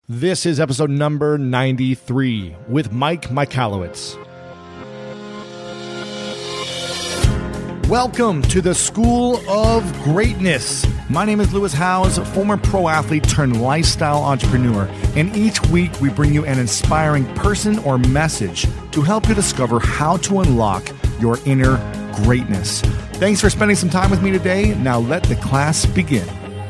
This is episode number 93 with Mike Michalowicz. Welcome to the School of Greatness. My name is Lewis Howes, former pro athlete turned lifestyle entrepreneur, and each week we bring you an inspiring person or message to help you discover how to unlock your inner greatness. Thanks for spending some time with me today. Now let the class begin.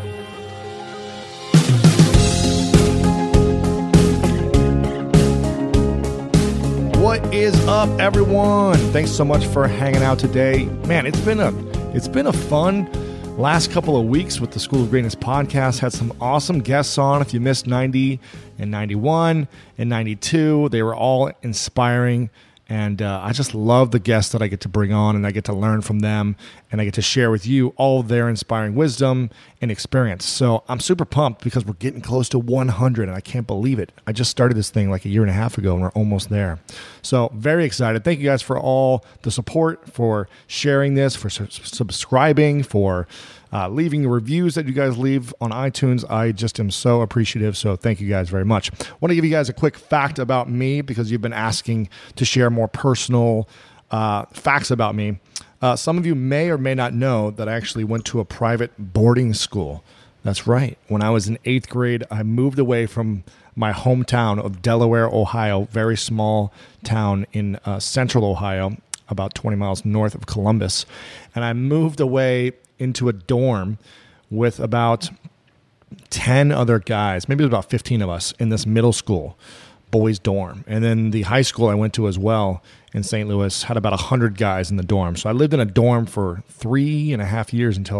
What is up, everyone? Thanks so much for hanging out today. Man, it's been a fun last couple of weeks with the School of Greatness podcast. Had some awesome guests on. If you missed 90 and 91 and 92, they were all inspiring. And I just love the guests that I get to bring on, and I get to learn from them, and I get to share with you all of their inspiring wisdom and experience. So I'm super pumped because we're getting close to 100, and I can't believe it. I just started this thing like a year and a half ago, and we're almost there. So very excited. Thank you guys for all the support, for sharing this, for subscribing, for leaving reviews that you guys leave on iTunes. I just am so appreciative. So thank you guys very much. I want to give you guys a quick fact about me because you've been asking to share more personal facts about me. Some of you may or may not know that I actually went to a private boarding school. That's right. When I was in 8th grade, I moved away from my hometown of Delaware, Ohio, very small town in central Ohio, about 20 miles north of Columbus. And I moved away into a dorm with about 10 other guys, maybe about 15 of us in this middle school boys dorm. And then the high school I went to as well in St. Louis had about 100 guys in the dorm. So I lived in a dorm for 3.5 years until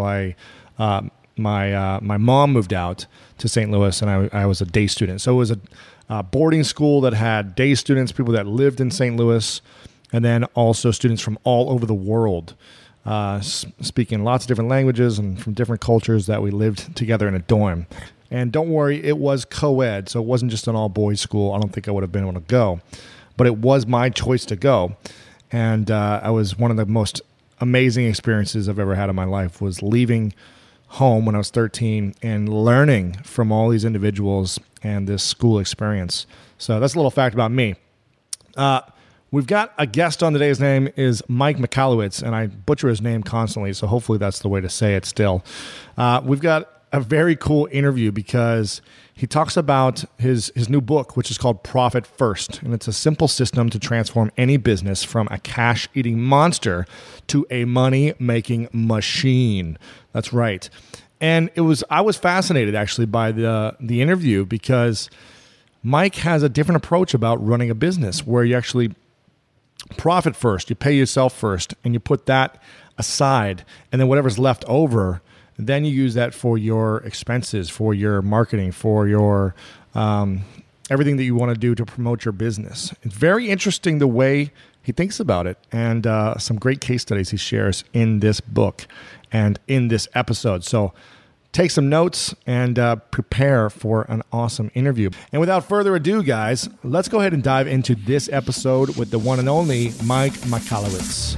my mom moved out to St. Louis, and I was a day student. So it was a boarding school that had day students, people that lived in St. Louis, and then also students from all over the world, speaking lots of different languages and from different cultures that we lived together in a dorm. And don't worry, it was co-ed, so it wasn't just an all-boys school. I don't think I would have been able to go, but it was my choice to go. And I was one of the most amazing experiences I've ever had in my life was leaving home when I was 13 and learning from all these individuals and this school experience. So that's a little fact about me. We've got a guest on today. His name is Mike Michalowicz, and I butcher his name constantly, so hopefully that's the way to say it still. We've got a very cool interview because he talks about his new book, which is called Profit First, and it's a simple system to transform any business from a cash-eating monster to a money-making machine. That's right. And I was fascinated, actually, by the interview because Mike has a different approach about running a business where you actually profit first, you pay yourself first, and you put that aside, and then whatever's left over, then you use that for your expenses, for your marketing, for your everything that you want to do to promote your business. It's very interesting the way he thinks about it, and some great case studies he shares in this book and in this episode. So take some notes and prepare for an awesome interview. And without further ado, guys, let's go ahead and dive into this episode with the one and only Mike Michalowicz.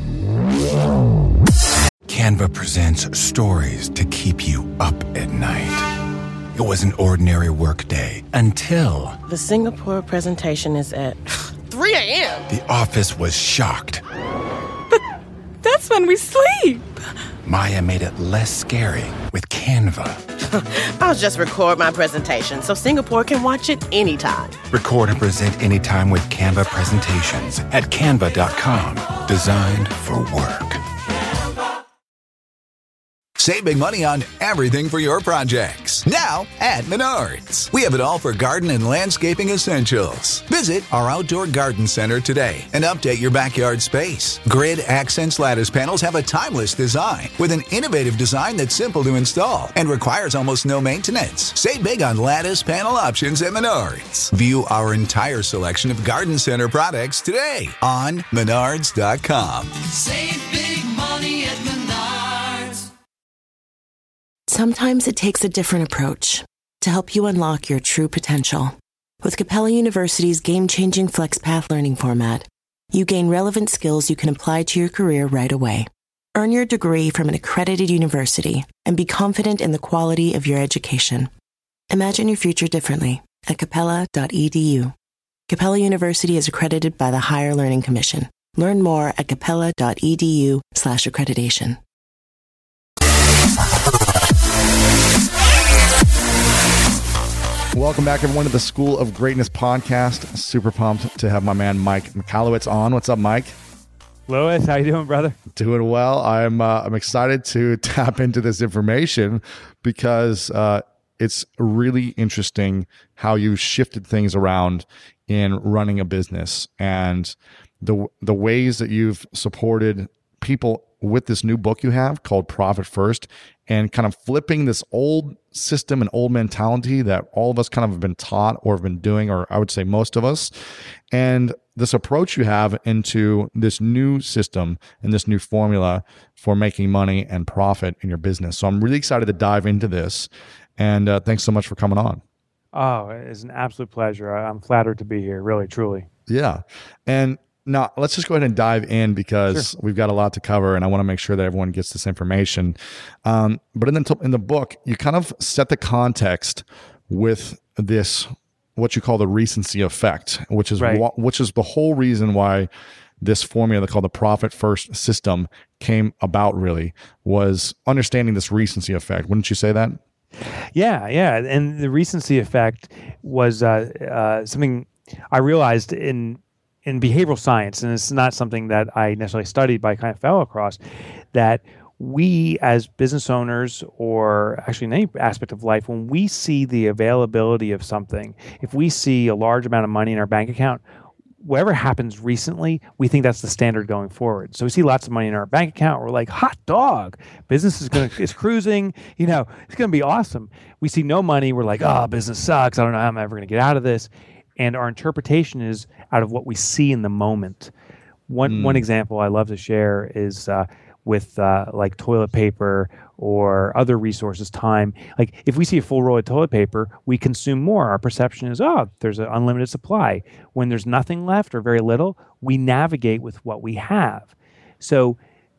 Canva presents stories to keep you up at night. It was an ordinary workday until... The Singapore presentation is at 3 a.m. The office was shocked. But that's when we sleep. Maya made it less scary with Canva. I'll just record my presentation so Singapore can watch it anytime. Record and present anytime with Canva presentations at canva.com. Designed for work. Save big money on everything for your projects. Now at Menards. We have it all for garden and landscaping essentials. Visit our outdoor garden center today and update your backyard space. Grid Accents lattice panels have a timeless design with an innovative design that's simple to install and requires almost no maintenance. Save big on lattice panel options at Menards. View our entire selection of garden center products today on Menards.com. Save big money at Menards. Sometimes it takes a different approach to help you unlock your true potential. With Capella University's game-changing FlexPath learning format, you gain relevant skills you can apply to your career right away. Earn your degree from an accredited university and be confident in the quality of your education. Imagine your future differently at capella.edu. Capella University is accredited by the Higher Learning Commission. Learn more at capella.edu/accreditation. Welcome back, everyone, to the School of Greatness podcast. Super pumped to have my man Mike Michalowicz on. What's up, Mike? Louis, how you doing, brother? Doing well. I'm excited to tap into this information because it's really interesting how you shifted things around in running a business and the ways that you've supported people with this new book you have called Profit First, and kind of flipping this old system and old mentality that all of us kind of have been taught or have been doing, or I would say most of us, and this approach you have into this new system and this new formula for making money and profit in your business. So I'm really excited to dive into this, and thanks so much for coming on. Oh, it's an absolute pleasure. I'm flattered to be here, really, truly. Yeah. And now let's just go ahead and dive in because we've got a lot to cover and I want to make sure that everyone gets this information. But in the book, you kind of set the context with this, what you call the recency effect, which is which is the whole reason why this formula called the Profit First system came about, really, was understanding this recency effect. Wouldn't you say that? Yeah. And the recency effect was something I realized in behavioral science, and it's not something that I necessarily studied, but I kind of fell across, that we as business owners, or actually in any aspect of life, when we see the availability of something, if we see a large amount of money in our bank account, whatever happens recently, we think that's the standard going forward. So we see lots of money in our bank account. We're like, hot dog, business is cruising, it's going to be awesome. We see no money. We're like, oh, business sucks. I don't know how I'm ever going to get out of this. And our interpretation is out of what we see in the moment. One example I love to share is with like toilet paper or other resources, time. Like if we see a full roll of toilet paper, we consume more. Our perception is, oh, there's an unlimited supply. When there's nothing left or very little, we navigate with what we have. So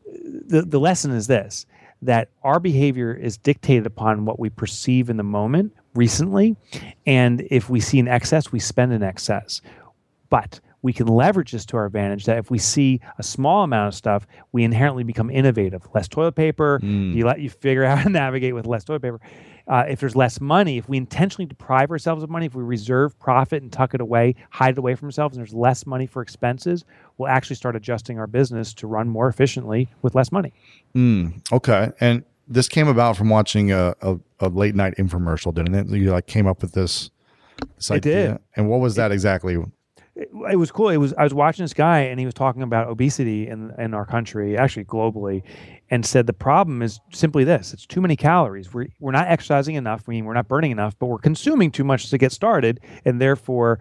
the lesson is this, that our behavior is dictated upon what we perceive in the moment recently. And if we see an excess, we spend in excess. But we can leverage this to our advantage, that if we see a small amount of stuff, we inherently become innovative. Less toilet paper, you figure out how to navigate with less toilet paper. If there's less money, if we intentionally deprive ourselves of money, if we reserve profit and tuck it away, hide it away from ourselves, and there's less money for expenses, we'll actually start adjusting our business to run more efficiently with less money. Okay. And this came about from watching a late night infomercial, didn't it? You came up with this idea. It did. And what was that exactly? It was cool. I was watching this guy, and he was talking about obesity in our country, actually globally, and said the problem is simply this: it's too many calories. We're not exercising enough. We're not burning enough, but we're consuming too much to get started, and therefore,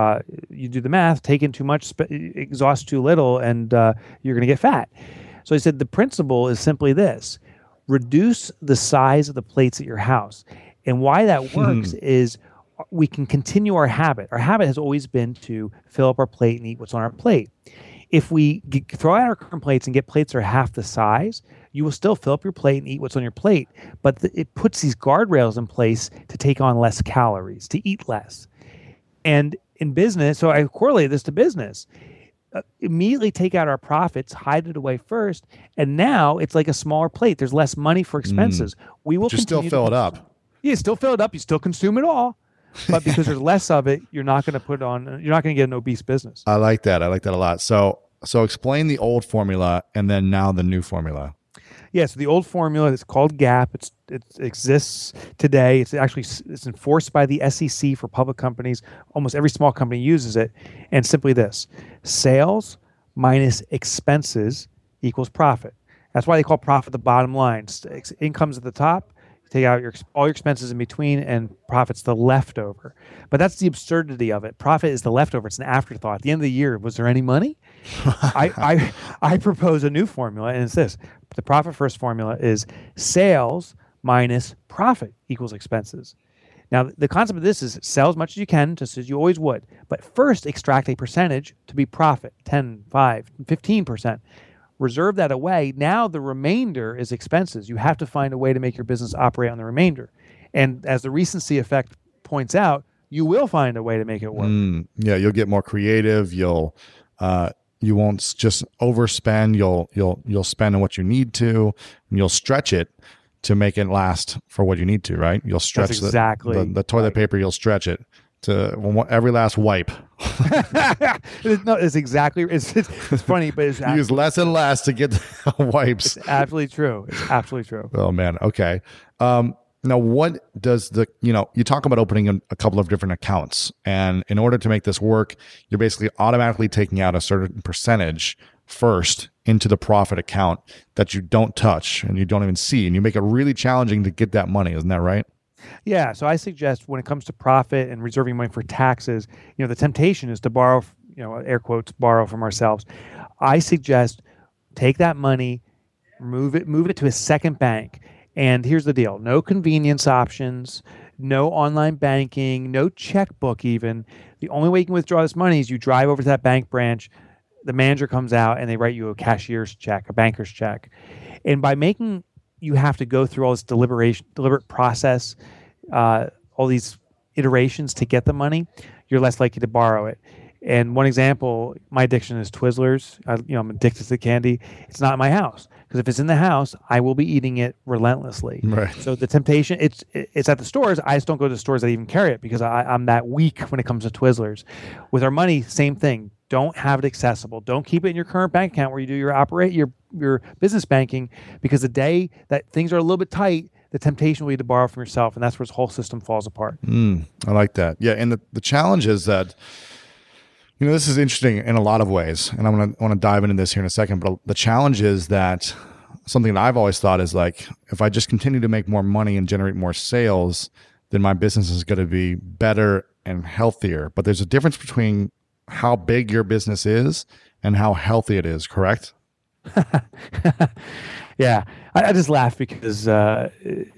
you do the math: take in too much, exhaust too little, and you're going to get fat. So he said the principle is simply this: reduce the size of the plates at your house. And why that works is we can continue our habit. Our habit has always been to fill up our plate and eat what's on our plate. If we throw out our current plates and get plates that are half the size, you will still fill up your plate and eat what's on your plate. But it puts these guardrails in place to take on less calories, to eat less. And in business, so I correlate this to business. Immediately take out our profits, hide it away first, and now it's like a smaller plate. There's less money for expenses. We will still fill it up. Yeah, still fill it up. You still consume it all. But because there's less of it, you're not going to get an obese business. I like that. I like that a lot. So explain the old formula and then now the new formula. Yeah, so the old formula is called GAAP. It exists today. It's enforced by the SEC for public companies. Almost every small company uses it. And simply this: sales minus expenses equals profit. That's why they call profit the bottom line. Income's at the top. Take out all your expenses in between, and profit's the leftover. But that's the absurdity of it. Profit is the leftover. It's an afterthought. At the end of the year, was there any money? I propose a new formula, and it's this. The Profit First formula is sales minus profit equals expenses. Now, the concept of this is sell as much as you can, just as you always would. But first, extract a percentage to be profit, 10, 5, 15%. Reserve that away. Now the remainder is expenses. You have to find a way to make your business operate on the remainder. And as the recency effect points out, you will find a way to make it work. Yeah, you'll get more creative. You won't just overspend. You'll spend on what you need to, and you'll stretch it to make it last for what you need to, right? You'll stretch the toilet paper. You'll stretch it to every last wipe. No, it's exactly. It's funny, but it's use less and less to get wipes. It's absolutely true. It's absolutely true. Oh man. Okay. Now, what does you talk about opening a couple of different accounts, and in order to make this work, you're basically automatically taking out a certain percentage first into the profit account that you don't touch and you don't even see, and you make it really challenging to get that money. Isn't that right? Yeah. So I suggest when it comes to profit and reserving money for taxes, the temptation is to borrow, air quotes, borrow from ourselves. I suggest take that money, move it to a second bank. And here's the deal. No convenience options, no online banking, no checkbook even. The only way you can withdraw this money is you drive over to that bank branch, the manager comes out, and they write you a cashier's check, a banker's check. And by making you have to go through all this deliberate process, all these iterations to get the money, you're less likely to borrow it. And one example, my addiction is Twizzlers. I'm addicted to the candy. It's not in my house. Because if it's in the house, I will be eating it relentlessly. Right. So the temptation, it's at the stores. I just don't go to the stores that even carry it because I'm that weak when it comes to Twizzlers. With our money, same thing. Don't have it accessible. Don't keep it in your current bank account where you do your business banking, because the day that things are a little bit tight, the temptation will be to borrow from yourself, and that's where this whole system falls apart. I like that. Yeah, and the challenge is that this is interesting in a lot of ways, and I want to dive into this here in a second. But the challenge is that something that I've always thought is like, if I just continue to make more money and generate more sales, then my business is going to be better and healthier. But there's a difference between how big your business is and how healthy it is, correct? Yeah, I just laugh because how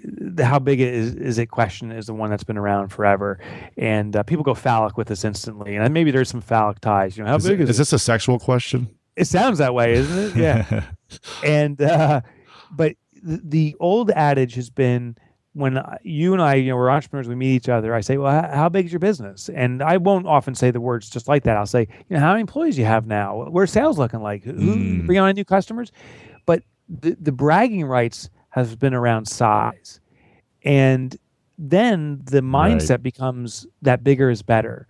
big it is it question is the one that's been around forever, and people go phallic with this instantly, and maybe there's some phallic ties. How big is this a sexual question? It sounds that way, isn't it? Yeah. And but the old adage has been, when you and I, we're entrepreneurs, we meet each other, I say, well, how big is your business? And I won't often say the words just like that. I'll say, how many employees do you have now? Where's sales looking like? Who bring on new customers? But the bragging rights has been around size. And then the mindset becomes that bigger is better.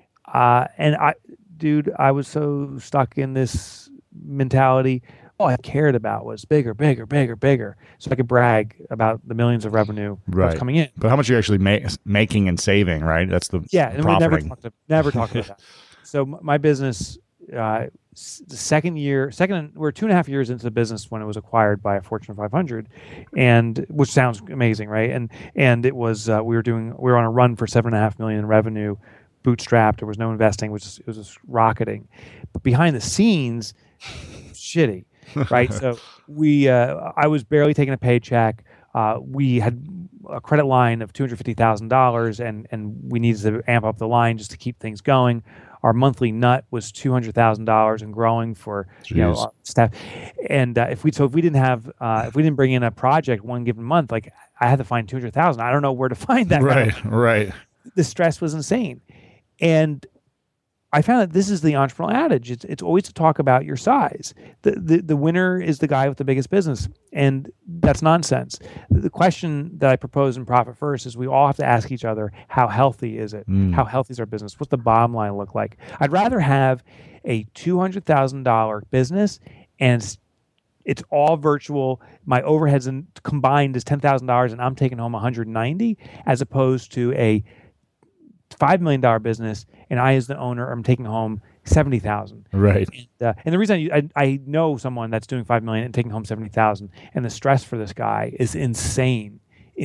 And I was so stuck in this mentality. All I cared about was bigger, bigger, bigger, bigger. So I could brag about the millions of revenue that's coming in. But how much are you actually making and saving, right? That's the and we never talked about that. So my business, the second year, we're 2.5 years into the business when it was acquired by a Fortune 500, and which sounds amazing, right? And it was we were on a run for $7.5 million in revenue, bootstrapped. There was no investing, it was just rocketing. But behind the scenes, shitty. Right. So I was barely taking a paycheck. We had a credit line of $250,000 and we needed to amp up the line just to keep things going. Our monthly nut was $200,000 and growing for our staff. And if we didn't bring in a project one given month, like I had to find $200,000. I don't know where to find that. Right. The stress was insane. And I found that this is the entrepreneurial adage. It's always to talk about your size. The winner is the guy with the biggest business, and that's nonsense. The question that I propose in Profit First is we all have to ask each other, how healthy is it? How healthy is our business? What's the bottom line look like? I'd rather have a $200,000 business and it's all virtual. My overheads combined is $10,000 and I'm taking home $190,000, as opposed to a $5 million business and I, as the owner, am taking home $70,000. Right. And the reason I know someone that's doing $5 million and taking home $70,000, and the stress for this guy is insane.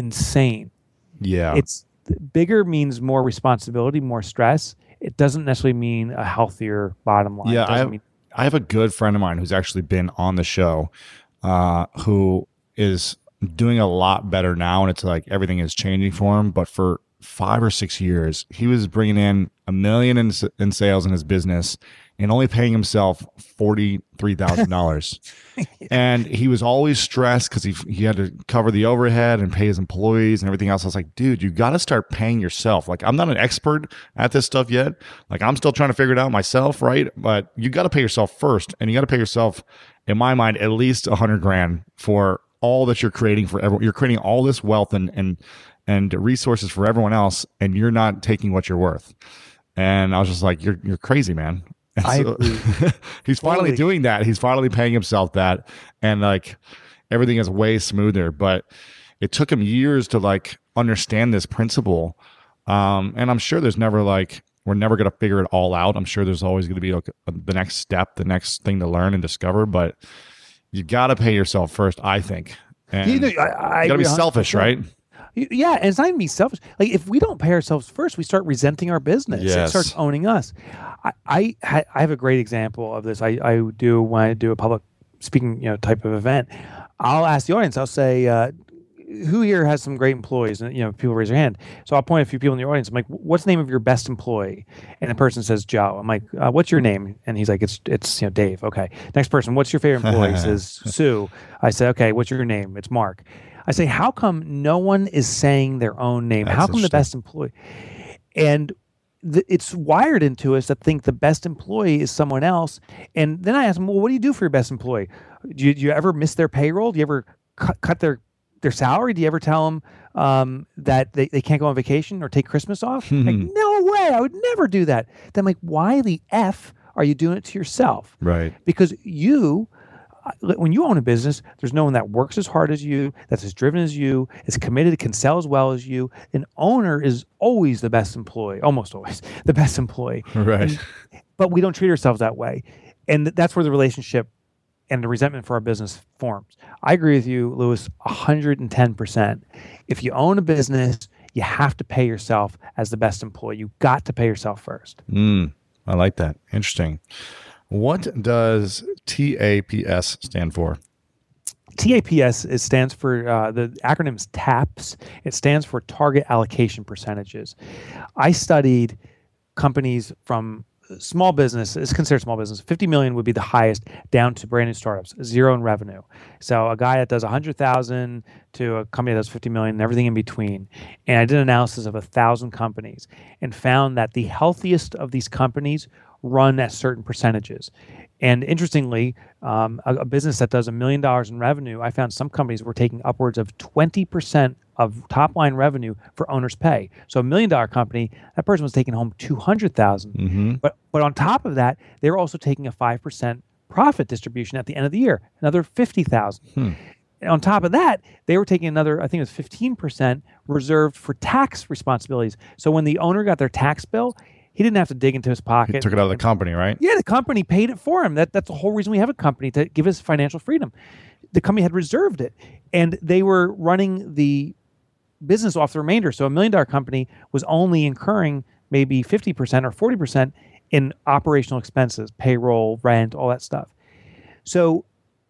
Yeah. It's bigger means more responsibility, more stress. It doesn't necessarily mean a healthier bottom line. Yeah. I have a good friend of mine who's actually been on the show, who is doing a lot better now, and it's like everything is changing for him. But for 5 or 6 years, he was bringing in $1 million in sales in his business and only paying himself $43,000. And he was always stressed because he had to cover the overhead and pay his employees and everything else. I was like, dude, you got to start paying yourself. Like, I'm not an expert at this stuff yet. Like, I'm still trying to figure it out myself, right? But you got to pay yourself first, and you got to pay yourself, in my mind, at least $100,000 for all that you're creating for everyone. You're creating all this wealth and resources for everyone else, and you're not taking what you're worth. And I was just like, you're crazy, man. I So, agree. he's finally doing that. He's finally paying himself that, and like everything is way smoother. But it took him years to like understand this principle. And I'm sure there's never like, we're never going to figure it all out. I'm sure there's always going to be like the next step, the next thing to learn and discover. But you got to pay yourself first, I think. And I you got to be agree selfish, 100%. right? Yeah, and it's not even be selfish. Like, if we don't pay ourselves first, we start resenting our business. It Yes. starts owning us. I have a great example of this. I do when I do a public speaking type of event. I'll ask the audience. I'll say, who here has some great employees? And people raise their hand. So I'll point a few people in the audience. I'm like, what's the name of your best employee? And the person says Joe. I'm like, what's your name? And he's like, it's Dave. Okay. Next person, what's your favorite employee? He says Sue. I say, okay, what's your name? It's Mark. I say, how come no one is saying their own name? That's How come the interesting. best employee? And it's wired into us that think the best employee is someone else. And then I ask them, well, what do you do for your best employee? Do you ever miss their payroll? Do you ever cut their salary? Do you ever tell them that they can't go on vacation or take Christmas off? Like, no way, I would never do that. Then I'm like, why the F are you doing it to yourself? Right. Because when you own a business, there's no one that works as hard as you, that's as driven as you, is committed, can sell as well as you. An owner is always the best employee, almost always the best employee. Right. But we don't treat ourselves that way. And that's where the relationship and the resentment for our business forms. I agree with you, Lewis, 110%. If you own a business, you have to pay yourself as the best employee. You got to pay yourself first. I like that. Interesting. What does TAPS stand for? TAPS stands for, the acronym is TAPS. It stands for Target Allocation Percentages. I studied companies from small business, it's considered small business. 50 million would be the highest, down to brand new startups, zero in revenue. So a guy that does 100,000 to a company that does 50 million and everything in between. And I did an analysis of 1,000 companies and found that the healthiest of these companies run at certain percentages. And interestingly, a business that does $1 million in revenue, I found some companies were taking upwards of 20% of top line revenue for owner's pay. So $1 million company, that person was taking home $200,000. But on top of that, they were also taking a 5% profit distribution at the end of the year, another $50,000. And on top of that, they were taking another, I think it was 15% reserved for tax responsibilities. So when the owner got their tax bill, he didn't have to dig into his pocket. He took it out of the company, right? Yeah, the company paid it for him. That's the whole reason we have a company, to give us financial freedom. The company had reserved it, and they were running the business off the remainder. So $1 million company was only incurring maybe 50% or 40% in operational expenses, payroll, rent, all that stuff. So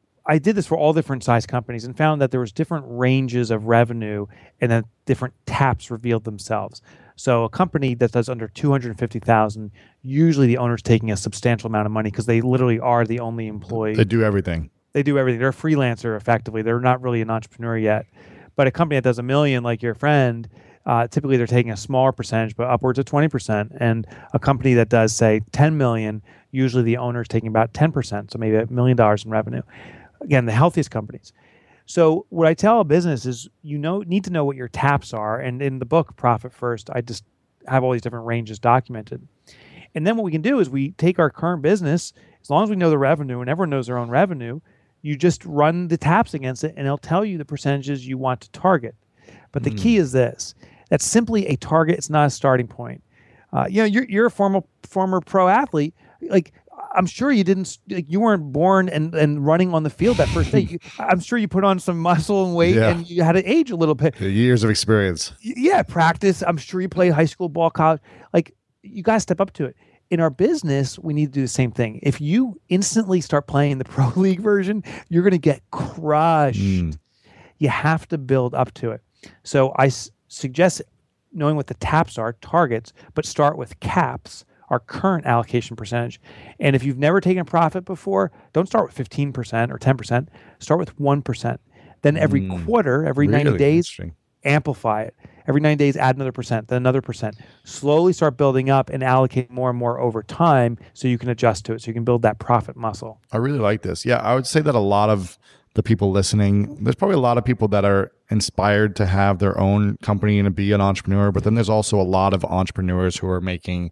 I did this for all different size companies and found that there was different ranges of revenue, and then different TAPs revealed themselves. So a company that does under 250,000, usually the owner's taking a substantial amount of money because they literally are the only employee. They do everything. They do everything. They're a freelancer, effectively. They're not really an entrepreneur yet. But a company that does $1 million, like your friend, typically they're taking a smaller percentage, but upwards of 20%. And a company that does, say, 10 million, usually the owner's taking about 10%, so maybe $1 million in revenue. Again, the healthiest companies. So what I tell a business is, need to know what your TAPs are. And in the book, Profit First, I just have all these different ranges documented. And then what we can do is we take our current business, as long as we know the revenue and everyone knows their own revenue, you just run the TAPs against it and it'll tell you the percentages you want to target. But the key is this: that's simply a target. It's not a starting point. You're a former pro athlete. Like, I'm sure you weren't born and running on the field that first day. I'm sure you put on some muscle and weight, and you had to age a little bit. Years of experience. Yeah, practice. I'm sure you played high school ball, college. Like, you got to step up to it. In our business, we need to do the same thing. If you instantly start playing the pro league version, you're going to get crushed. You have to build up to it. So I suggest knowing what the TAPs are, targets, but start with caps, our current allocation percentage. And if you've never taken a profit before, don't start with 15% or 10%. Start with 1%. Then every quarter, every 90 days, amplify it. Every 90 days, add another percent, then another percent. Slowly start building up and allocate more and more over time so you can adjust to it, so you can build that profit muscle. I really like this. Yeah, I would say that a lot of the people listening, there's probably a lot of people that are inspired to have their own company and to be an entrepreneur, but then there's also a lot of entrepreneurs who are making,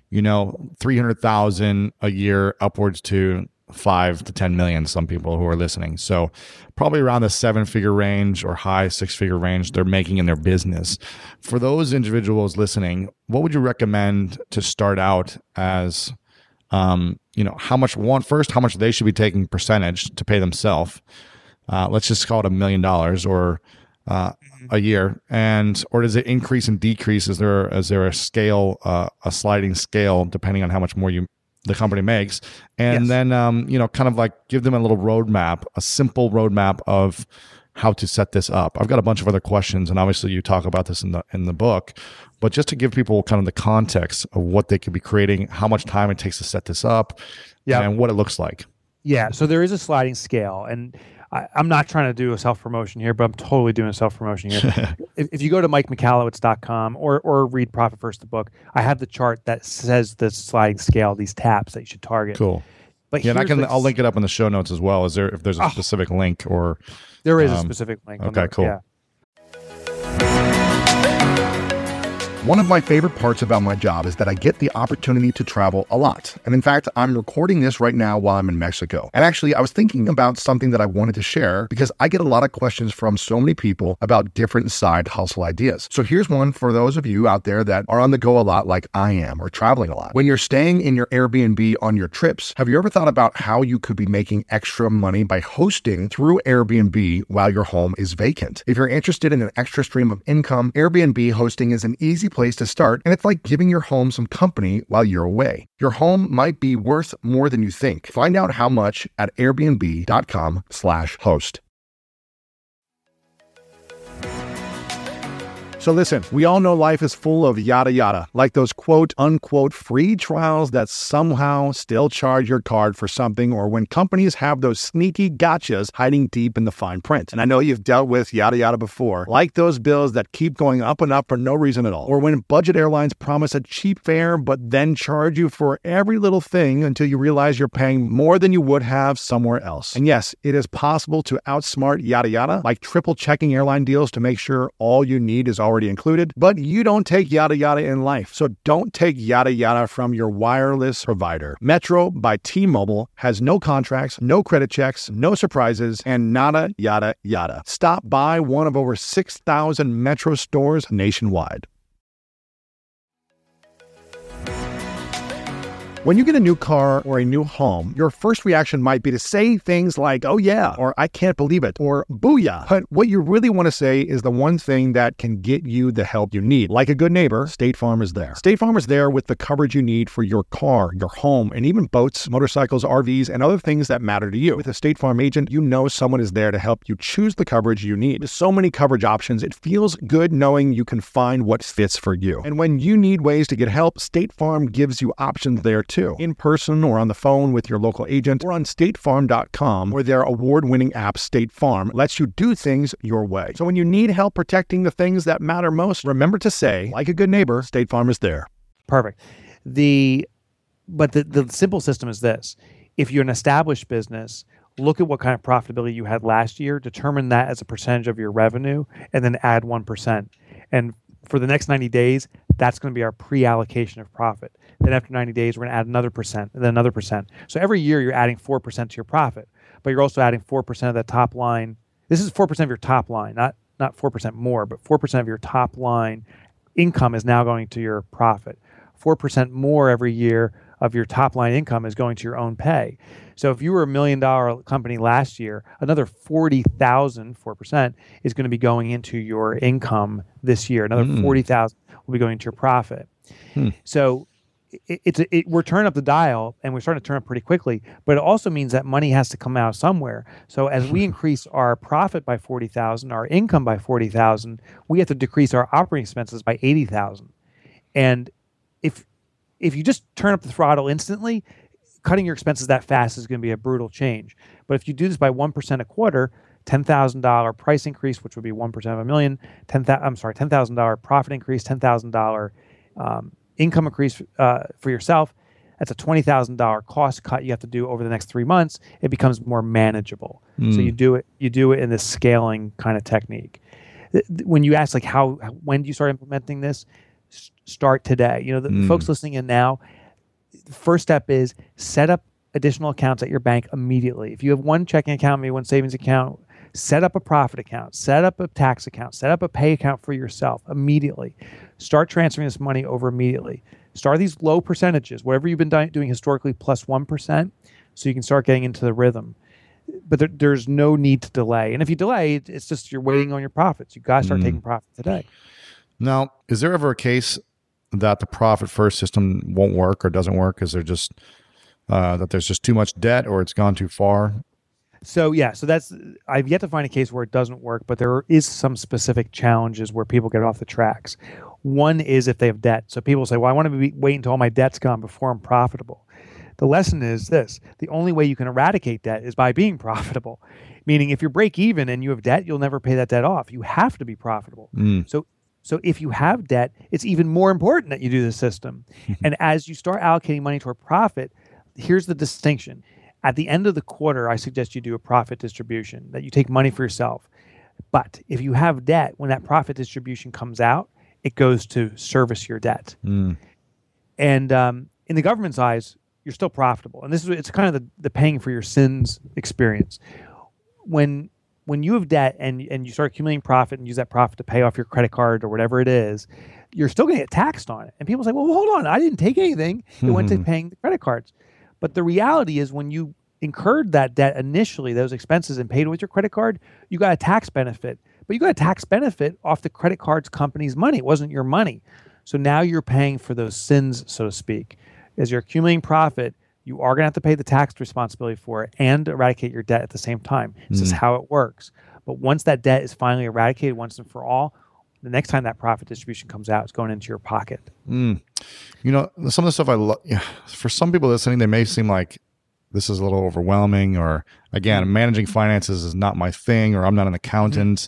300,000 a year upwards to 5 to 10 million, some people who are listening. So probably around the 7-figure range or high 6-figure range they're making in their business. For those individuals listening, what would you recommend to start out as, how much they should be taking percentage to pay themselves? Let's just call it $1 million or a year. Or does it increase and decrease? Is there a scale, a sliding scale, depending on how much more the company makes? And then, kind of like give them a little roadmap, a simple roadmap of how to set this up. I've got a bunch of other questions, and obviously you talk about this in the book, but just to give people kind of the context of what they could be creating, how much time it takes to set this up, and what it looks like. Yeah. So there is a sliding scale, and I'm not trying to do a self-promotion here, but I'm totally doing a self-promotion here. If you go to MikeMichalowicz.com or read Profit First, the book, I have the chart that says the sliding scale, these taps that you should target. Cool. But and I'll link it up in the show notes as well. If there's a specific link or there is a specific link. Okay, cool. Yeah. One of my favorite parts about my job is that I get the opportunity to travel a lot. And in fact, I'm recording this right now while I'm in Mexico. And actually, I was thinking about something that I wanted to share because I get a lot of questions from so many people about different side hustle ideas. So here's one for those of you out there that are on the go a lot like I am or traveling a lot. When you're staying in your Airbnb on your trips, have you ever thought about how you could be making extra money by hosting through Airbnb while your home is vacant? If you're interested in an extra stream of income, Airbnb hosting is an easy place to start, and it's like giving your home some company while you're away. Your home might be worth more than you think. Find out how much at airbnb.com/host. So listen, we all know life is full of yada yada, like those quote unquote free trials that somehow still charge your card for something, or when companies have those sneaky gotchas hiding deep in the fine print. And I know you've dealt with yada yada before, like those bills that keep going up and up for no reason at all, or when budget airlines promise a cheap fare but then charge you for every little thing until you realize you're paying more than you would have somewhere else. And yes, it is possible to outsmart yada yada, like triple checking airline deals to make sure all you need is already included, but you don't take yada yada in life. So don't take yada yada from your wireless provider. Metro by T-Mobile has no contracts, no credit checks, no surprises, and nada yada yada. Stop by one of over 6,000 Metro stores nationwide. When you get a new car or a new home, your first reaction might be to say things like, oh yeah, or I can't believe it, or booyah. But what you really want to say is the one thing that can get you the help you need. Like a good neighbor, State Farm is there. State Farm is there with the coverage you need for your car, your home, and even boats, motorcycles, RVs, and other things that matter to you. With a State Farm agent, you know someone is there to help you choose the coverage you need. With so many coverage options, it feels good knowing you can find what fits for you. And when you need ways to get help, State Farm gives you options there too. In person or on the phone with your local agent or on statefarm.com, where their award-winning app State Farm lets you do things your way. So when you need help protecting the things that matter most, remember to say, like a good neighbor, State Farm is there. Perfect. But the simple system is this. If you're an established business, look at what kind of profitability you had last year, determine that as a percentage of your revenue, and then add 1%. And for the next 90 days, that's going to be our pre-allocation of profit. Then after 90 days, we're going to add another percent, and then another percent. So every year you're adding 4% to your profit, but you're also adding 4% of that top line. This is 4% of your top line, not 4% more, but 4% of your top line income is now going to your profit. 4% more every year of your top line income is going to your own pay. So if you were $1 million company last year, another 40,000, 4%, is going to be going into your income this year. Another 40,000 will be going to your profit. So we're turning up the dial, and we're starting to turn up pretty quickly. But it also means that money has to come out somewhere. So as we increase our profit by 40,000, our income by 40,000, we have to decrease our operating expenses by 80,000. And if you just turn up the throttle instantly, cutting your expenses that fast is going to be a brutal change. But if you do this by 1% a quarter, $10,000 price increase, which would be 1% of a million, $10,000 profit increase, $10,000 income increase for yourself. That's a $20,000 cost cut you have to do over the next 3 months. It becomes more manageable. So you do it in this scaling kind of technique. When you ask like when do you start implementing this? Start today. The folks listening in now, the first step is set up additional accounts at your bank immediately. If you have one checking account, maybe one savings account, set up a profit account, set up a tax account, set up a pay account for yourself immediately. Start transferring this money over immediately. Start these low percentages, whatever you've been doing historically, plus 1%, so you can start getting into the rhythm. But there's no need to delay. And if you delay, it's just you're waiting on your profits. You got to start taking profit today. Now, is there ever a case that the profit first system won't work or doesn't work? Is there just that there's just too much debt or it's gone too far? So that's, I've yet to find a case where it doesn't work, but there is some specific challenges where people get off the tracks. One is if they have debt. So people say, well, I want to wait until all my debt's gone before I'm profitable. The lesson is this: the only way you can eradicate debt is by being profitable. Meaning if you're break even and you have debt, you'll never pay that debt off. You have to be profitable. So if you have debt, it's even more important that you do the system. And as you start allocating money toward profit, here's the distinction. At the end of the quarter, I suggest you do a profit distribution, that you take money for yourself. But if you have debt, when that profit distribution comes out, it goes to service your debt. And in the government's eyes, you're still profitable. And it's kind of the paying for your sins experience. When you have debt and you start accumulating profit and use that profit to pay off your credit card or whatever it is, you're still going to get taxed on it. And people say, well, hold on, I didn't take anything. It went to paying the credit cards. But the reality is when you incurred that debt initially, those expenses, and paid with your credit card, you got a tax benefit. But you got a tax benefit off the credit card's company's money. It wasn't your money. So now you're paying for those sins, so to speak. As you're accumulating profit, you are going to have to pay the tax responsibility for it and eradicate your debt at the same time. This is how it works. But once that debt is finally eradicated once and for all, the next time that profit distribution comes out, it's going into your pocket. Some of the stuff I love, for some people listening, they may seem like this is a little overwhelming, or again, managing finances is not my thing, or I'm not an accountant.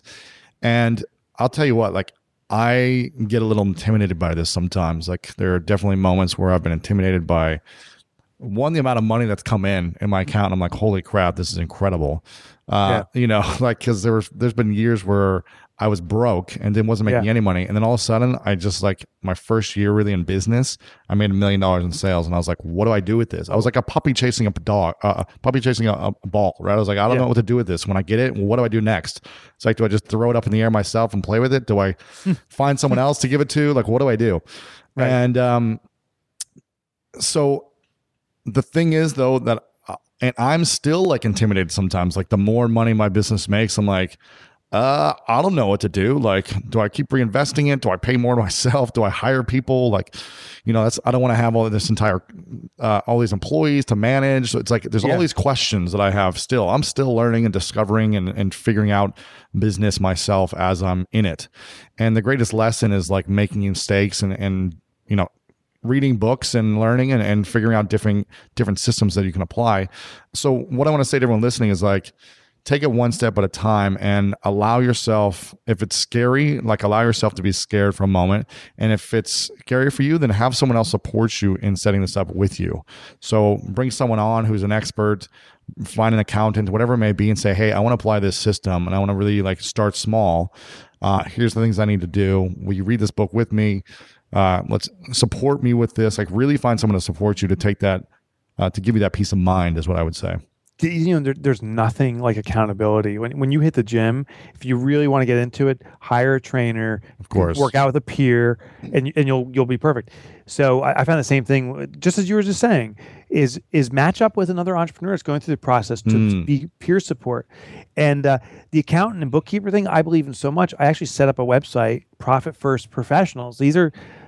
And I'll tell you what, like, I get a little intimidated by this sometimes. Like, there are definitely moments where I've been intimidated by, one, the amount of money that's come in my account. And I'm like, holy crap, this is incredible. Because there's been years where I was broke and then wasn't making any money. And then all of a sudden, I just, like, my first year really in business, I made $1 million in sales. And I was like, what do I do with this? I was like a puppy chasing a ball, right? I was like, I don't know what to do with this. When I get it, what do I do next? It's like, do I just throw it up in the air myself and play with it? Do I find someone else to give it to? Like, what do I do? Right. And so the thing is, though, that and I'm still, like, intimidated sometimes. Like, the more money my business makes, I'm like, I don't know what to do. Like, do I keep reinvesting it? Do I pay more to myself? Do I hire people? Like, I don't want to have all these employees to manage. So it's like, there's all these questions that I have still. I'm still learning and discovering and figuring out business myself as I'm in it. And the greatest lesson is, like, making mistakes and reading books and learning and figuring out different systems that you can apply. So what I want to say to everyone listening is, like, take it one step at a time and allow yourself, if it's scary, like, allow yourself to be scared for a moment. And if it's scary for you, then have someone else support you in setting this up with you. So bring someone on who's an expert, find an accountant, whatever it may be, and say, hey, I want to apply this system and I want to really, like, start small. Here's the things I need to do. Will you read this book with me? Let's support me with this. Like, really find someone to support you to take that, to give you that peace of mind is what I would say. There's nothing like accountability. When you hit the gym, if you really want to get into it, hire a trainer, of course, work out with a peer, and you'll be perfect. So I found the same thing, just as you were just saying, is match up with another entrepreneur that's going through the process to be peer support. And the accountant and bookkeeper thing, I believe in so much. I actually set up a website, Profit First Professionals. These are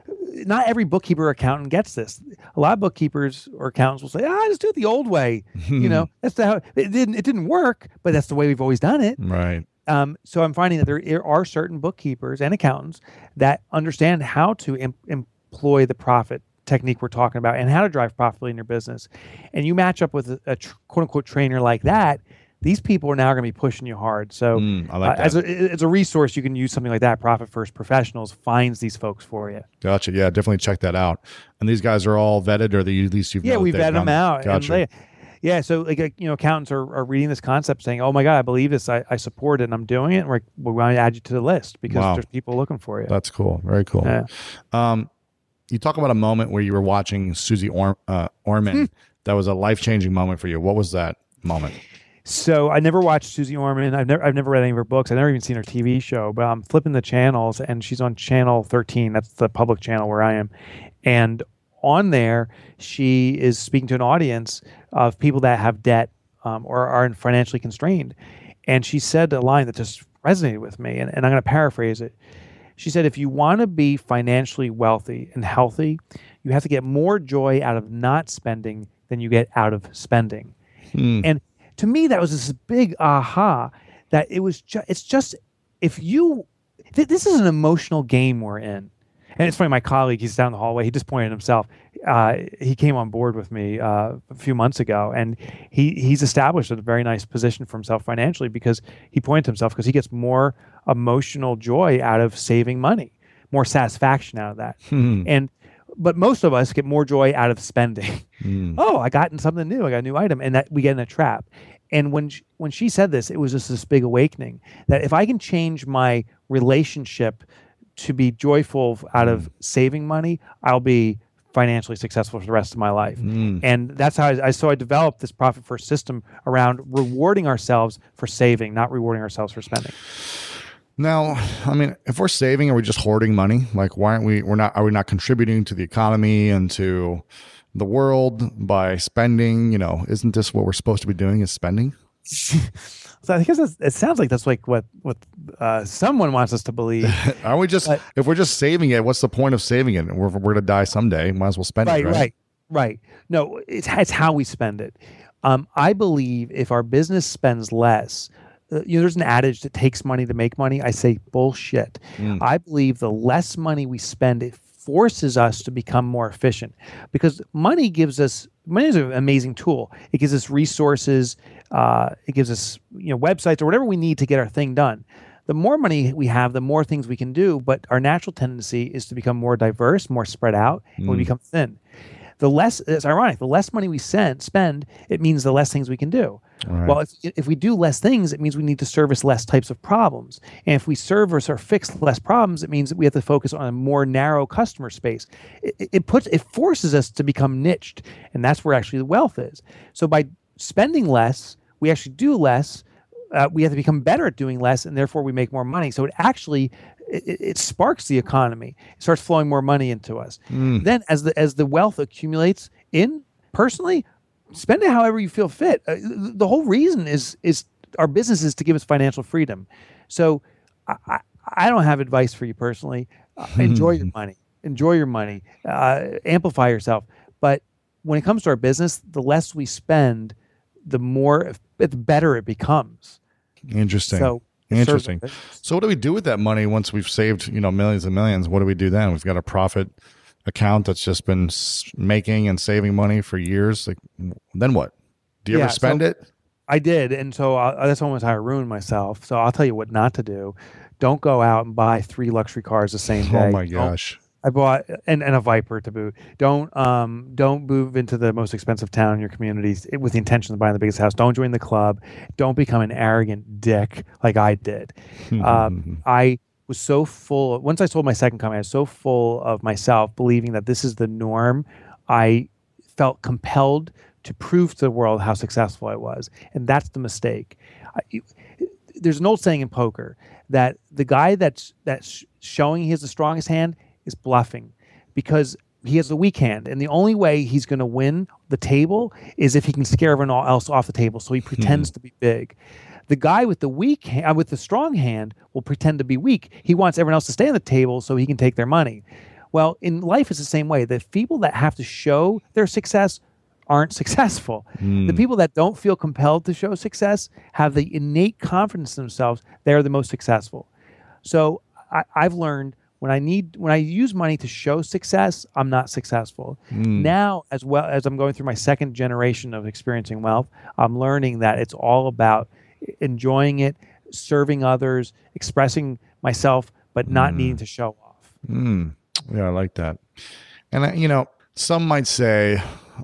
not every bookkeeper or accountant gets this. A lot of bookkeepers or accountants will say, just do it the old way. That's how it didn't work, but that's the way we've always done it. Right. So I'm finding that there are certain bookkeepers and accountants that understand how to employ the profit technique we're talking about and how to drive profitably in your business. And you match up with a quote unquote trainer like that, these people are now going to be pushing you hard. So I like that. as a resource, you can use something like that. Profit First Professionals finds these folks for you. Gotcha. Yeah, definitely check that out. And these guys are all vetted, or at least you've we vet them out. Gotcha. So accountants are reading this concept saying, oh my God, I believe this. I support it and I'm doing it. And we want to add you to the list because there's people looking for you. That's cool. Very cool. Yeah. You talk about a moment where you were watching Susie Orman. That was a life-changing moment for you. What was that moment? So I never watched Susie Orman. I've never read any of her books. I've never even seen her TV show, but I'm flipping the channels and she's on channel 13. That's the public channel where I am. And on there, she is speaking to an audience of people that have debt or are financially constrained. And she said a line that just resonated with me, and I'm going to paraphrase it. She said, if you want to be financially wealthy and healthy, you have to get more joy out of not spending than you get out of spending. And to me, that was this big aha that it's just, if you, this is an emotional game we're in. And it's funny, my colleague, he's down the hallway, he just pointed himself. He came on board with me a few months ago, and he's established a very nice position for himself financially because he pointed to himself because he gets more emotional joy out of saving money, more satisfaction out of that. But most of us get more joy out of spending. Oh, I got something new. I got a new item. And that we get in a trap. And when she said this, it was just this big awakening that if I can change my relationship to be joyful out of saving money, I'll be financially successful for the rest of my life. And that's how I developed this Profit First system around rewarding ourselves for saving, not rewarding ourselves for spending. Now, I mean, if we're saving, are we just hoarding money? Like, why aren't we? Are we not contributing to the economy and to the world by spending? Isn't this what we're supposed to be doing? Is spending? So I guess it sounds like that's like what someone wants us to believe. Are we just if we're just saving it? What's the point of saving it? We're going to die someday. Might as well spend it, right. No, it's how we spend it. I believe if our business spends less. There's an adage that takes money to make money. I say bullshit. I believe the less money we spend, it forces us to become more efficient because money is an amazing tool. It gives us resources. It gives us websites or whatever we need to get our thing done. The more money we have, the more things we can do. But our natural tendency is to become more diverse, more spread out, and we become thin. It's ironic. The less money we spend, it means the less things we can do. Right. Well, if we do less things, it means we need to service less types of problems. And if we service or fix less problems, it means that we have to focus on a more narrow customer space. It forces us to become niched, and that's where actually the wealth is. So by spending less, we actually do less. We have to become better at doing less, and therefore we make more money. So it actually it sparks the economy. It starts flowing more money into us. Then as the wealth accumulates personally, spend it however you feel fit. The whole reason is our business is to give us financial freedom. So I don't have advice for you personally. Enjoy your money. Enjoy your money. Amplify yourself. But when it comes to our business, the less we spend, the better it becomes. Interesting. So what do we do with that money once we've saved, millions and millions? What do we do then? We've got a profit account that's just been making and saving money for years. Like, then what? Do you ever spend it? I did, and so that's almost how I ruined myself. So I'll tell you what not to do. Don't go out and buy 3 luxury cars the same day. Oh my gosh. I bought and a Viper to boot. Don't move into the most expensive town in your community with the intention of buying the biggest house. Don't join the club. Don't become an arrogant dick like I did. I was so full. Once I sold my second company, I was so full of myself, believing that this is the norm. I felt compelled to prove to the world how successful I was, and that's the mistake. There's an old saying in poker that the guy that's showing he has the strongest hand is bluffing because he has a weak hand, and the only way he's going to win the table is if he can scare everyone else off the table. So he pretends to be big. The guy with the with the strong hand will pretend to be weak. He wants everyone else to stay on the table so he can take their money. Well, in life, it's the same way. The people that have to show their success aren't successful. The people that don't feel compelled to show success have the innate confidence in themselves. They're the most successful. So I've learned when I use money to show success, I'm not successful. Now, as well as I'm going through my second generation of experiencing wealth, I'm learning that it's all about enjoying it, serving others, expressing myself, but not needing to show off. Yeah, I like that. And some might say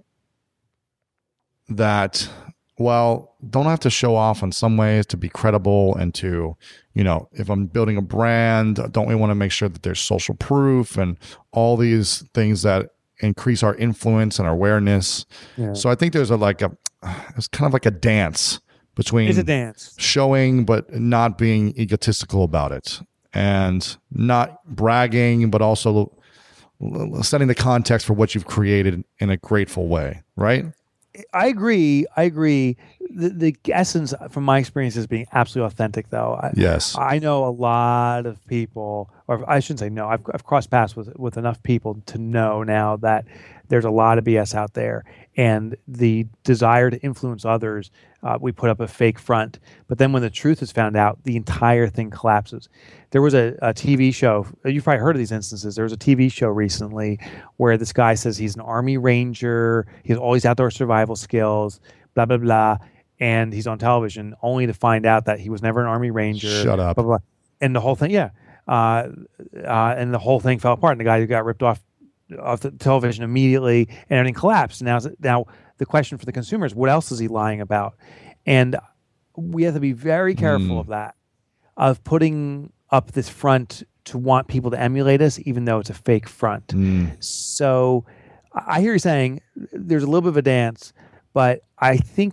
that, well, don't have to show off in some ways to be credible and to, if I'm building a brand, don't we want to make sure that there's social proof and all these things that increase our influence and our awareness. Yeah. So I think there's it's kind of like a dance between it's a dance. Showing but not being egotistical about it and not bragging, but also setting the context for what you've created in a grateful way, right? I agree. The essence, from my experience, is being absolutely authentic, though. Yes. I know a lot of people, or I shouldn't say no, I've crossed paths with enough people to know now that there's a lot of BS out there. And the desire to influence others, we put up a fake front. But then when the truth is found out, the entire thing collapses. There was a TV show, you've probably heard of these instances. There was a TV show recently where this guy says he's an Army Ranger, he has all these outdoor survival skills, blah, blah, blah. And he's on television only to find out that he was never an Army Ranger. Shut up. Blah, blah, blah. And the whole thing, and the whole thing fell apart. And the guy who got ripped off the television immediately, and everything collapsed. Now the question for the consumer is, what else is he lying about? And we have to be very careful of that, of putting up this front to want people to emulate us, even though it's a fake front. So I hear you saying there's a little bit of a dance, but I think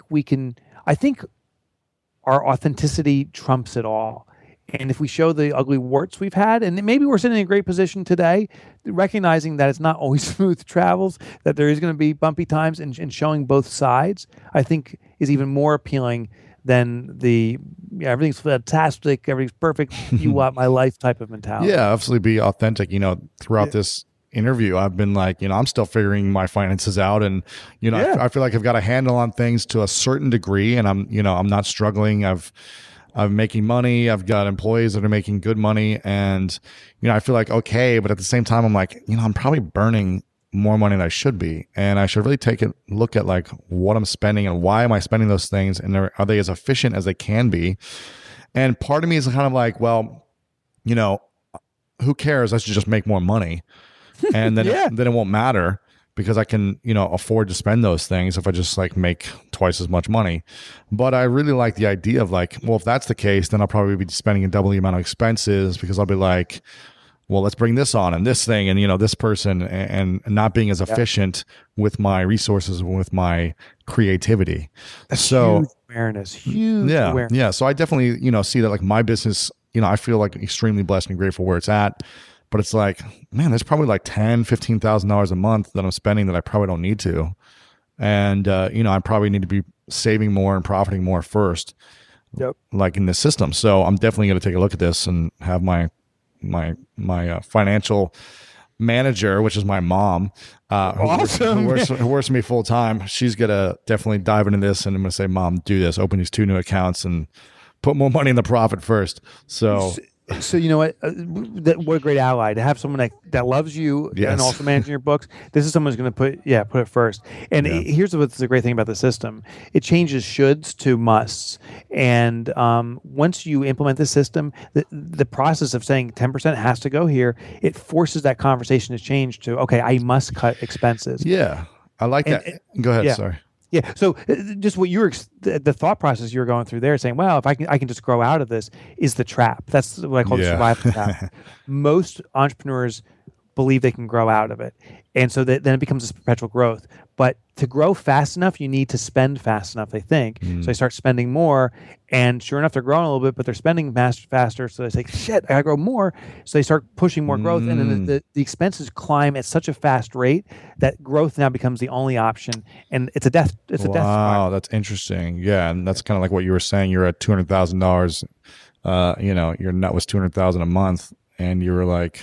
our authenticity trumps it all. And if we show the ugly warts we've had, and maybe we're sitting in a great position today, recognizing that it's not always smooth travels, that there is going to be bumpy times, and showing both sides, I think is even more appealing than everything's fantastic, everything's perfect, you want my life type of mentality. Yeah, absolutely be authentic. Throughout this interview, I've been like, I'm still figuring my finances out, and I feel like I've got a handle on things to a certain degree, and I'm not struggling. I'm making money. I've got employees that are making good money, and I feel like okay, but at the same time, I'm like, I'm probably burning more money than I should be, and I should really take a look at like what I'm spending and why am I spending those things, and are they as efficient as they can be? And part of me is kind of like, well, who cares? I should just make more money, and then then it won't matter, because I can, afford to spend those things if I just like make twice as much money. But I really like the idea of like, well, if that's the case, then I'll probably be spending a double the amount of expenses, because I'll be like, well, let's bring this on and this thing and, this person, and not being as efficient with my resources and with my creativity. So huge awareness. Yeah. So I definitely, see that like my business, I feel like extremely blessed and grateful where it's at. But it's like, man, there's probably like $10,000, $15,000 a month that I'm spending that I probably don't need to. And, I probably need to be saving more and profiting more first, like in this system. So I'm definitely going to take a look at this and have my financial manager, which is my mom, awesome. who works with me full time. She's going to definitely dive into this, and I'm going to say, Mom, do this, open these 2 new accounts and put more money in the profit first. So you know what? What a great ally to have someone that loves you and also managing your books. This is someone who's going to put it first. And here's what's the great thing about the system: it changes shoulds to musts. And once you implement this system, the process of saying 10% has to go here, it forces that conversation to change to, okay, I must cut expenses. Yeah, I like that. Go ahead. Sorry. Yeah. So just what the thought process you were going through there, saying, well, if I can just grow out of this, is the trap. That's what I call the survival trap. Most entrepreneurs believe they can grow out of it. And so then it becomes this perpetual growth. But to grow fast enough, you need to spend fast enough, they think. So they start spending more. And sure enough, they're growing a little bit, but they're spending faster. So they say, shit, I got to grow more. So they start pushing more growth. And then the expenses climb at such a fast rate that growth now becomes the only option. And it's a death. It's a death spiral. Wow, that's interesting. Yeah. And that's kind of like what you were saying. You're at $200,000. Your net was $200,000 a month. And you were like,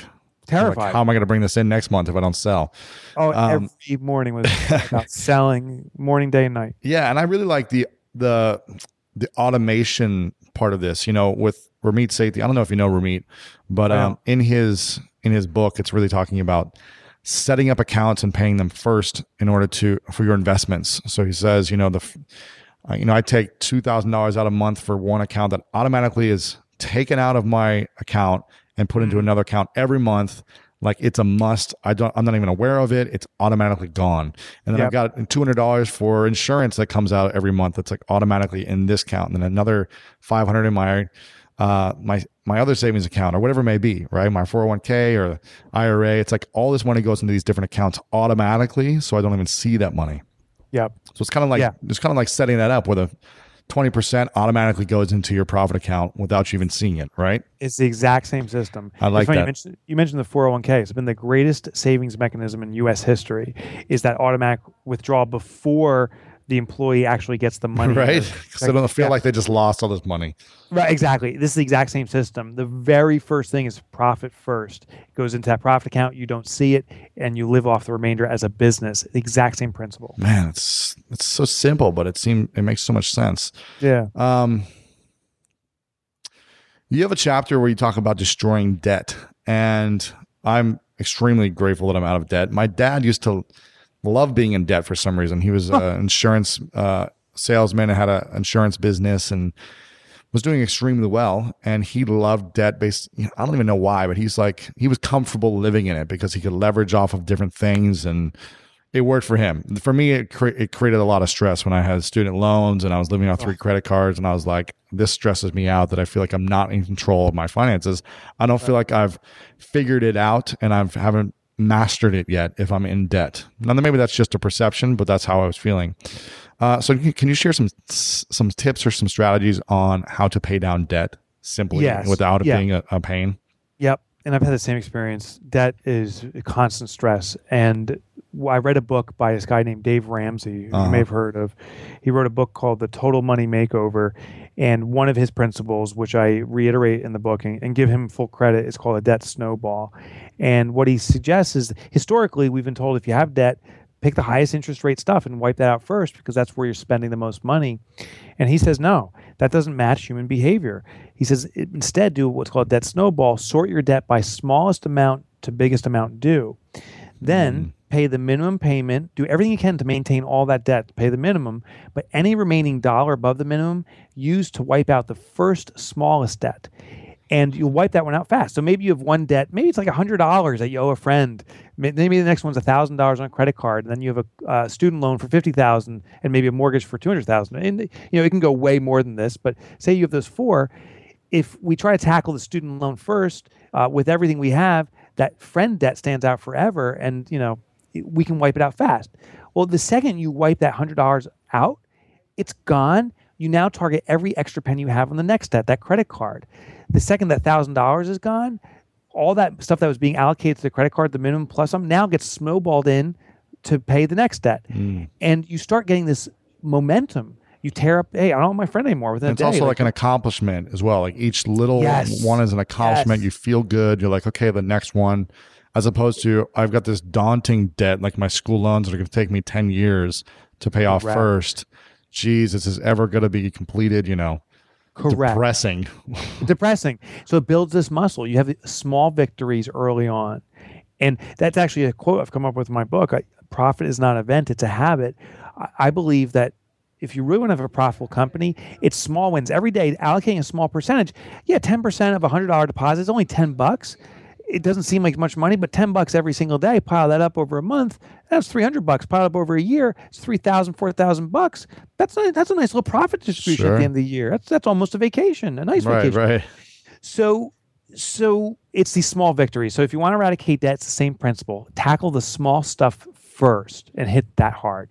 Terrified. Like, how am I going to bring this in next month if I don't sell? Oh, every morning was about selling, morning, day, and night. Yeah, and I really like the automation part of this. With Ramit Sethi. I don't know if you know Ramit, but in his book, it's really talking about setting up accounts and paying them first in order for your investments. So he says, I take $2,000 out a month for one account that automatically is taken out of my account and put into another account every month. Like it's a must. I'm not even aware of it. It's automatically gone. And then I've got $200 for insurance that comes out every month. That's like automatically in this account. And then another $500 in my other savings account or whatever it may be, right? My 401k or IRA. It's like all this money goes into these different accounts automatically. So I don't even see that money. Yep. So it's kind of like setting that up where the 20% automatically goes into your profit account without you even seeing it, right? It's the exact same system. I like that. You mentioned the 401k. It's been the greatest savings mechanism in U.S. history, is that automatic withdrawal before the employee actually gets the money. Right? Because they don't feel like they just lost all this money. Right, exactly. This is the exact same system. The very first thing is profit first. It goes into that profit account. You don't see it, and you live off the remainder as a business. The exact same principle. Man, it's so simple, but it makes so much sense. Yeah. You have a chapter where you talk about destroying debt, and I'm extremely grateful that I'm out of debt. My dad used to love being in debt for some reason. He was an insurance salesman and had an insurance business and was doing extremely well. And he loved debt based. I don't even know why, but he was comfortable living in it because he could leverage off of different things, and it worked for him. For me, it created a lot of stress when I had student loans and I was living off 3 credit cards, and I was like, this stresses me out that I feel like I'm not in control of my finances. I don't feel like I've figured it out, and I haven't mastered it yet if I'm in debt. Now, maybe that's just a perception, but that's how I was feeling. So can you share some tips or some strategies on how to pay down debt simply without it being a pain? Yep. And I've had the same experience. Debt is a constant stress. And I read a book by this guy named Dave Ramsey, who you may have heard of. He wrote a book called The Total Money Makeover. And one of his principles, which I reiterate in the book and give him full credit, is called a debt snowball. And what he suggests is, historically, we've been told if you have debt, pick the highest interest rate stuff and wipe that out first because that's where you're spending the most money. And he says, no, that doesn't match human behavior. He says, instead, do what's called debt snowball. Sort your debt by smallest amount to biggest amount due. Then pay the minimum payment, do everything you can to maintain all that debt, pay the minimum, but any remaining dollar above the minimum, use to wipe out the first smallest debt. And you'll wipe that one out fast. So maybe you have one debt, maybe it's like $100 that you owe a friend. Maybe the next one's $1,000 on a credit card, and then you have a student loan for $50,000 and maybe a mortgage for $200,000. And it can go way more than this, but say you have those 4. If we try to tackle the student loan first with everything we have, that friend debt stands out forever, and we can wipe it out fast. Well, the second you wipe that $100 out, it's gone. You now target every extra penny you have on the next debt, that credit card. The second that $1,000 is gone, all that stuff that was being allocated to the credit card, the minimum plus some, now gets snowballed in to pay the next debt. And you start getting this momentum. You tear up, hey, I don't want my friend anymore within a day. It's also like an accomplishment as well. Like each little one is an accomplishment. You feel good. You're like, okay, the next one, as opposed to I've got this daunting debt, like my school loans that are going to take me 10 years to pay off first. Geez, this is ever going to be completed, Correct. Depressing. So it builds this muscle. You have small victories early on. And that's actually a quote I've come up with in my book. Profit is not an event, it's a habit. I believe that if you really want to have a profitable company, it's small wins. Every day, allocating a small percentage. 10% of a $100 deposit is only $10. It doesn't seem like much money, but $10 every single day, pile that up over a month, that's $300. Pile up over a year, it's $3,000, $4,000. That's a nice little profit distribution at the end of the year. That's almost a vacation, a nice vacation. Right. So it's these small victories. So if you want to eradicate debt, it's the same principle. Tackle the small stuff first and hit that hard.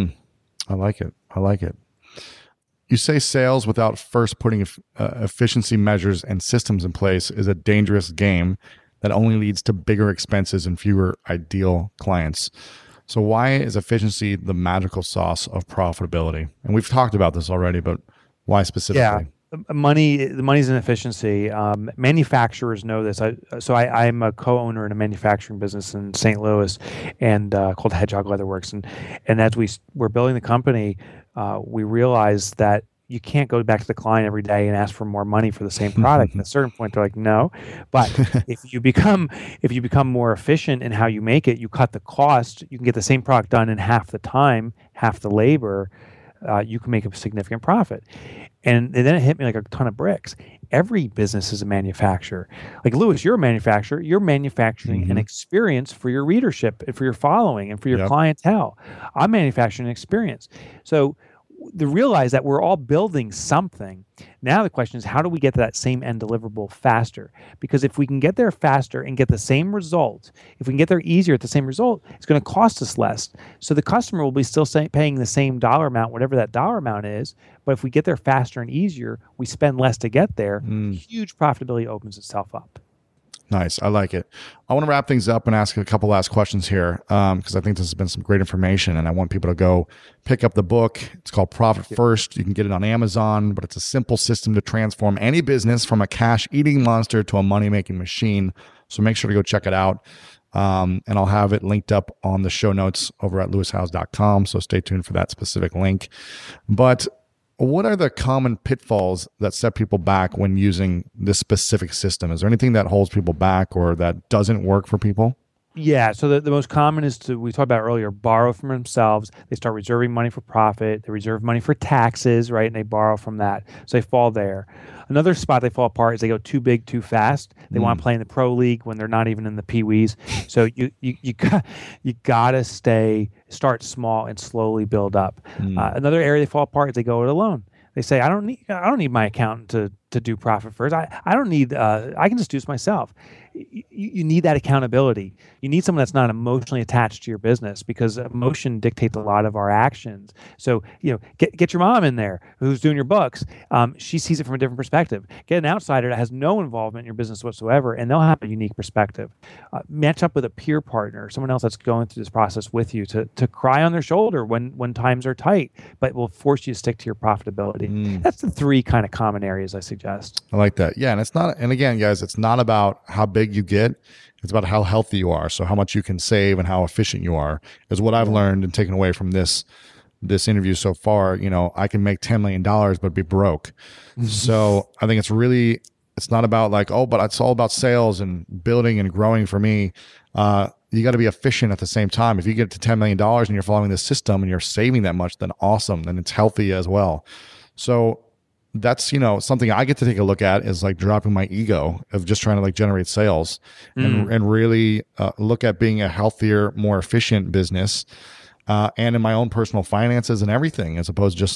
I like it. You say sales without first putting efficiency measures and systems in place is a dangerous game that only leads to bigger expenses and fewer ideal clients. So why is efficiency the magical sauce of profitability? And we've talked about this already, but why specifically? the money's an efficiency. Manufacturers know this. I'm a co-owner in a manufacturing business in St. Louis, and called Hedgehog Leatherworks. And as we're building the company, we realized that you can't go back to the client every day and ask for more money for the same product. At a certain point, they're like, no. But if you become more efficient in how you make it, you cut the cost. You can get the same product done in half the time, half the labor. You can make a significant profit. And then it hit me like a ton of bricks. Every business is a manufacturer. Like Louis, you're a manufacturer. You're manufacturing an experience for your readership and for your following and for your clientele. I'm manufacturing an experience. So to realize that we're all building something. Now the question is, how do we get to that same end deliverable faster? Because if we can get there faster and get the same result, if we can get there easier at the same result, it's going to cost us less. So the customer will be still paying the same dollar amount, whatever that dollar amount is. But if we get there faster and easier, we spend less to get there. Huge profitability opens itself up. Nice. I like it. I want to wrap things up and ask a couple last questions here because I think this has been some great information, and I want people to go pick up the book. It's called Profit First. You can get it on Amazon, but it's a simple system to transform any business from a cash-eating monster to a money-making machine. So make sure to go check it out. And I'll have it linked up on the show notes over at louishowes.com. So stay tuned for that specific link. But what are the common pitfalls that set people back when using this specific system? Is there anything that holds people back or that doesn't work for people? Yeah. So the most common is we talked about earlier, borrow from themselves. They start reserving money for profit. They reserve money for taxes, right? And they borrow from that. So they fall there. Another spot they fall apart is they go too big too fast. They want to play in the pro league when they're not even in the pee-wees. So you gotta start small and slowly build up. Another area they fall apart is they go it alone. They say, I don't need my accountant to do Profit First. I don't need. I can just do this myself. You need that accountability. You need someone that's not emotionally attached to your business, because emotion dictates a lot of our actions. So get your mom in there who's doing your books. She sees it from a different perspective. Get an outsider that has no involvement in your business whatsoever, and they'll have a unique perspective. Match up with a peer partner, someone else that's going through this process with you, to cry on their shoulder when times are tight, but will force you to stick to your profitability. That's the three kind of common areas I suggest. I like that. Yeah, and again, guys, it's not about how big you get. It's about how healthy you are. So how much you can save and how efficient you are is what I've learned and taken away from this interview so far. I can make $10 million, but be broke. So I think it's not about but it's all about sales and building and growing for me. You got to be efficient at the same time. If you get to $10 million and you're following this system and you're saving that much, then awesome. Then it's healthy as well. So that's, something I get to take a look at is dropping my ego of just trying to generate sales and really look at being a healthier, more efficient business and in my own personal finances and everything, as opposed to just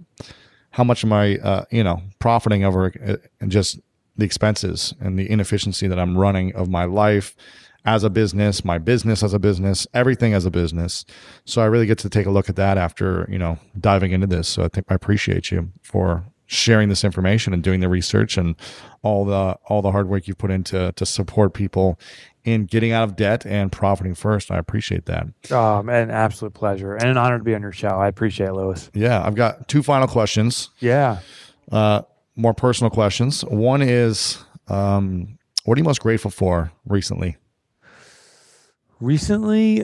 how much am I, profiting over and just the expenses and the inefficiency that I'm running of my life as a business, my business as a business, everything as a business. So I really get to take a look at that after, diving into this. So I appreciate you for sharing this information and doing the research and all the hard work you've put into to support people in getting out of debt and profiting first. I appreciate that. An absolute pleasure and an honor to be on your show. I appreciate it, Louis. Yeah, I've got two final questions. Yeah. More personal questions. One is, what are you most grateful for recently? Recently,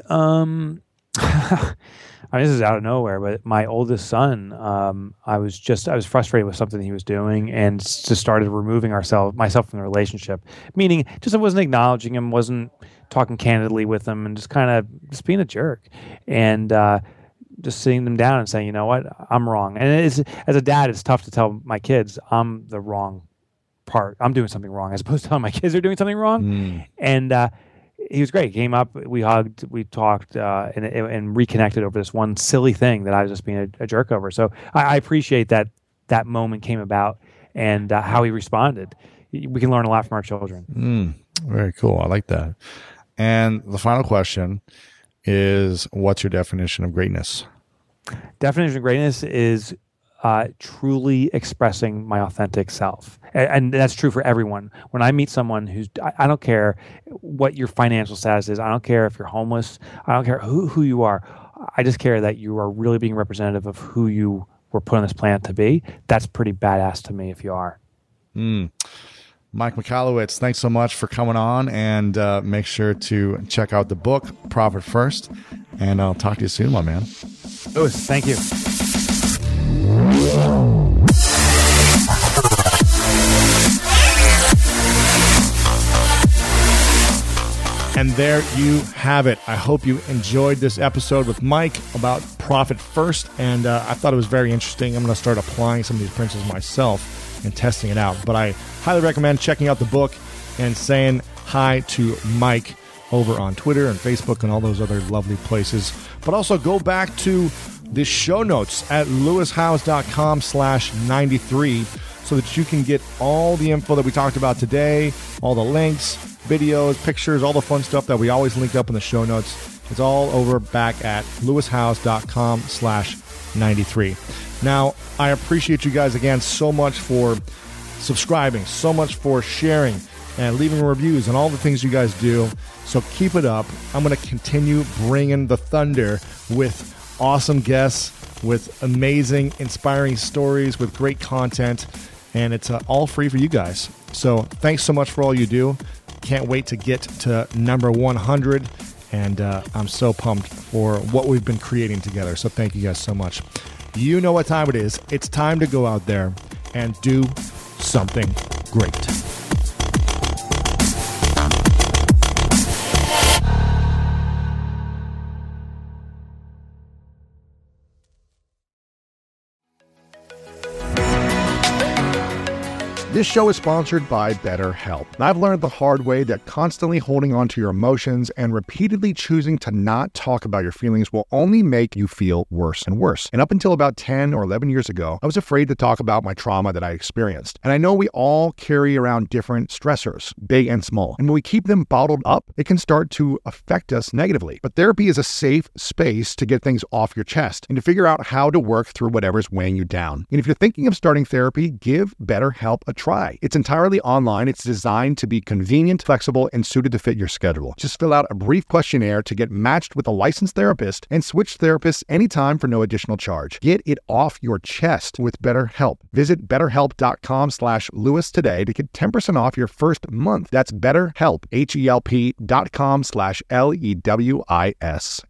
this is out of nowhere, but my oldest son, I was frustrated with something he was doing and just started removing myself from the relationship. Meaning, I wasn't acknowledging him, wasn't talking candidly with him, and just being a jerk, and just sitting them down and saying, you know what, I'm wrong. And as a dad, it's tough to tell my kids I'm the wrong part. I'm doing something wrong, as opposed to telling my kids they're doing something wrong. And he was great. He came up, we hugged, we talked, and reconnected over this one silly thing that I was just being a jerk over. So I appreciate that moment came about and how he responded. We can learn a lot from our children. Very cool. I like that. And the final question is, what's your definition of greatness? Definition of greatness is truly expressing my authentic self. And that's true for everyone. When I meet someone I don't care what your financial status is. I don't care if you're homeless. I don't care who you are. I just care that you are really being representative of who you we're put on this planet to be, that's pretty badass to me if you are. Mike Michalowicz, thanks so much for coming on, and make sure to check out the book, Profit First, and I'll talk to you soon, my man. Louis, thank you. And there you have it. I hope you enjoyed this episode with Mike about Profit First, and I thought it was very interesting. I'm going to start applying some of these principles myself and testing it out. But I highly recommend checking out the book and saying hi to Mike over on Twitter and Facebook and all those other lovely places. But also go back to the show notes at lewishowes.com/93 so that you can get all the info that we talked about today, all the links, videos, pictures, all the fun stuff that we always link up in the show notes. It's all over back at lewishowes.com/93. Now, I appreciate you guys again so much for subscribing, so much for sharing and leaving reviews and all the things you guys do. So keep it up. I'm going to continue bringing the thunder with awesome guests, with amazing, inspiring stories, with great content, and it's all free for you guys. So thanks so much for all you do. Can't wait to get to number 100, and I'm so pumped for what we've been creating together. So thank you guys so much. You know what time it is. It's time to go out there and do something great. This show is sponsored by BetterHelp. I've learned the hard way that constantly holding on to your emotions and repeatedly choosing to not talk about your feelings will only make you feel worse and worse. And up until about 10 or 11 years ago, I was afraid to talk about my trauma that I experienced. And I know we all carry around different stressors, big and small. And when we keep them bottled up, it can start to affect us negatively. But therapy is a safe space to get things off your chest and to figure out how to work through whatever's weighing you down. And if you're thinking of starting therapy, give BetterHelp a try. It's entirely online. It's designed to be convenient, flexible, and suited to fit your schedule. Just fill out a brief questionnaire to get matched with a licensed therapist and switch therapists anytime for no additional charge. Get it off your chest with BetterHelp. Visit BetterHelp.com/Lewis today to get 10% off your first month. That's BetterHelp, HELP.com/LEWIS.